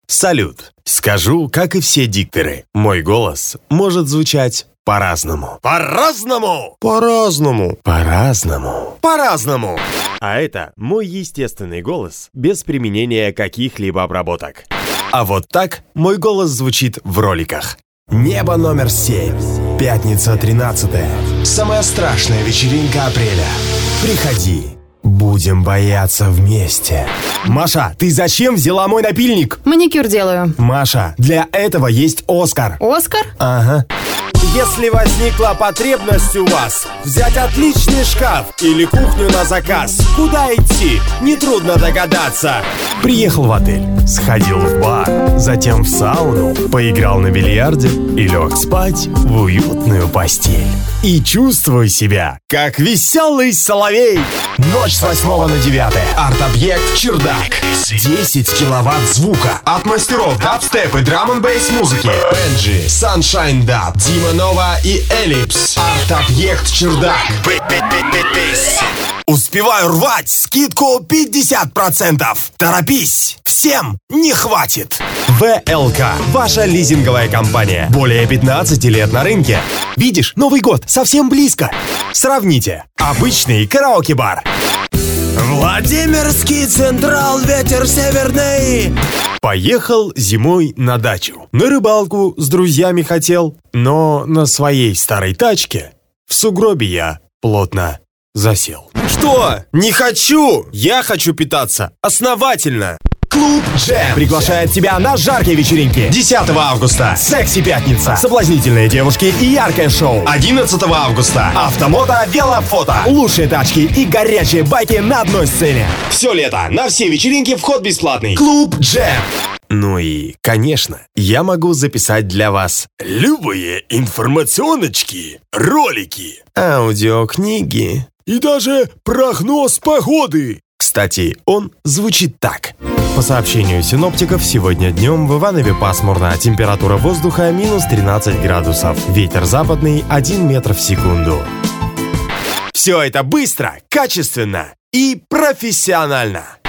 Салют. Скажу, как и все дикторы, мой голос может звучать по-разному. По-разному! По-разному! По-разному! По-разному! А это мой естественный голос, без применения каких-либо обработок. А вот так мой голос звучит в роликах. Небо номер 7. Пятница 13-е. Самая страшная вечеринка апреля. Приходи. Будем бояться вместе. Маша, ты зачем взяла мой напильник? Маникюр делаю. Маша, для этого есть Оскар. Оскар? Ага. Если возникла потребность у вас взять отличный шкаф или кухню на заказ, куда идти, нетрудно догадаться. Приехал в отель, сходил в бар, затем в сауну, поиграл на бильярде и лег спать в уютную постель. И чувствую себя, как веселый соловей. Ночь с 8 на 9. Арт-объект «Чердак». 10 киловатт звука от мастеров дабстеп и драм-н-бейс музыки. Бенджи, Sunshine Dub, Дима Нова и Эллипс. Арт-объект «Чердак». Успеваю рвать скидку 50%. Торопись, всем не хватит. ВЛК, ваша лизинговая компания. Более 15 лет на рынке. Видишь, Новый год совсем близко. Сравните. Обычный караоке-бар. Владимирский Централ, ветер северный. Поехал зимой на дачу. На рыбалку с друзьями хотел, но на своей старой тачке в сугробе я плотно засел. Что? Не хочу! Я хочу питаться основательно. Клуб Джем приглашает тебя на жаркие вечеринки. 10 августа секси-пятница, соблазнительные девушки и яркое шоу. 11 августа автомото, велофото, лучшие тачки и горячие байки на одной сцене. Все лето на все вечеринки вход бесплатный. Клуб Джем. Ну и, конечно, я могу записать для вас любые информационочки, ролики, аудиокниги и даже прогноз погоды. Кстати, он звучит так. По сообщению синоптиков, сегодня днем в Иванове пасмурно, температура воздуха минус 13 градусов, ветер западный 1 метр в секунду. Все это быстро, качественно и профессионально.